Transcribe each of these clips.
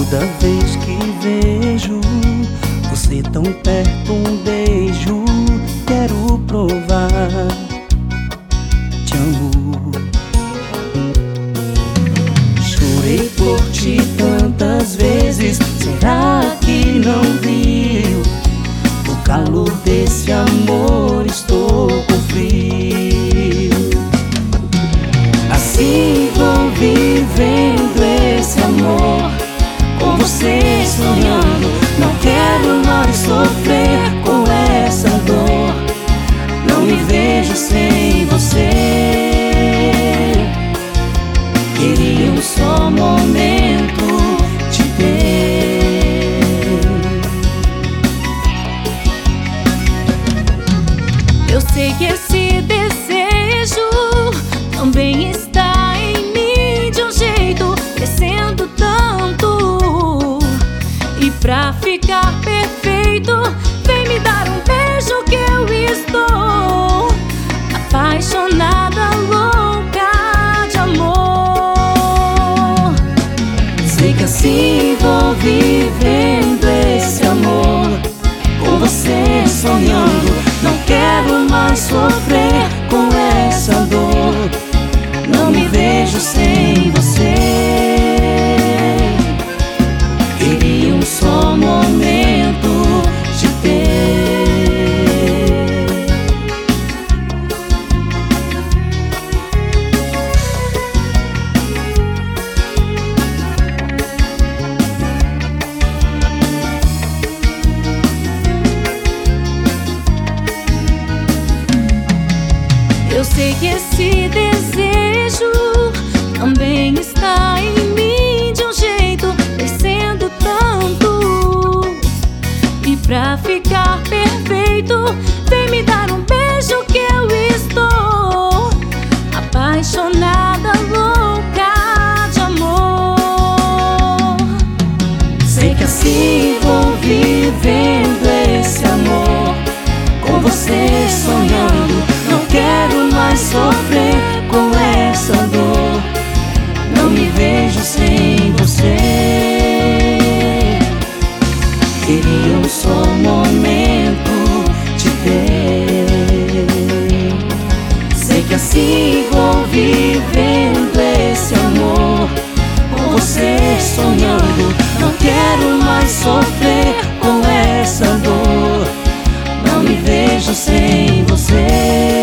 Toda vez que vejo você tão perto, um beijo quero provar. Te amo. Chorei por ti tantas vezes, será que não viu? No calor desse amor estou com frio. Assim vou vivendo esse amor, com você sonhando. Não quero mais sofrer com essa dor. Não me vejo sem você. Queria um só momento te ter. Eu sei que esse desejo também está em mim, de um jeito crescendo tanto. E pra ficar perfeito, vem me dar um beijo que eu estou apaixonada, louca de amor. Sei que assim vou vivendo esse amor, com você sonhando. Não quero mais sofrer com essa dor. Não me vejo sem você. Queria um só momento te ter. Eu sei que esse desejo também está em mim, de um jeito crescendo tanto. E pra ficar perfeito, vem me dar um beijo que eu estou apaixonada, louca de amor. Sei que assim vou vivendo esse amor, com você sonhando. Não quero mais sofrer com essa dor. Não me vejo sem você. Queria um só momento te ter. Sei que assim vou vivendo esse amor, com você sonhando. Não quero mais sofrer com essa dor. Não me vejo sem você.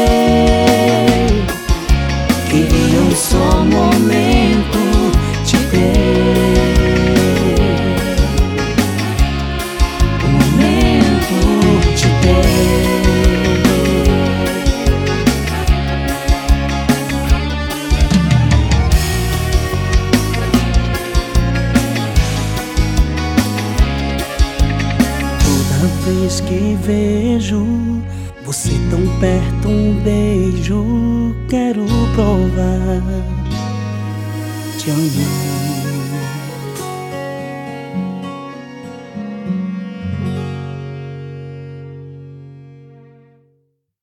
Queria um só momento te ter. Um momento te ter. Toda vez que vejo você tão perto, um beijo quero provar. Te amo.